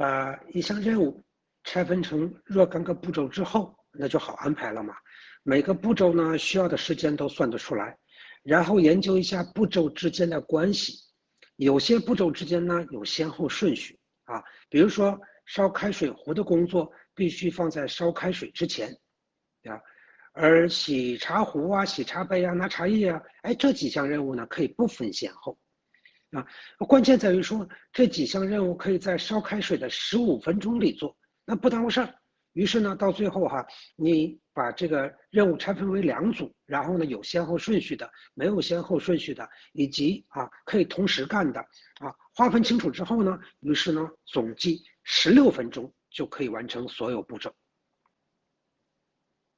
把一项任务拆分成若干个步骤之后，那就好安排了嘛。每个步骤呢需要的时间都算得出来，然后研究一下步骤之间的关系。有些步骤之间呢有先后顺序啊，比如说烧开水壶的工作必须放在烧开水之前啊，而洗茶壶啊、洗茶杯啊、拿茶叶啊，这几项任务呢可以不分先后啊。关键在于说这几项任务可以在烧开水的15分钟里做，那不耽误事儿。于是呢，到最后你把这个任务拆分为2组，然后呢有先后顺序的，没有先后顺序的，以及可以同时干的划分清楚之后呢，于是呢总计16分钟就可以完成所有步骤。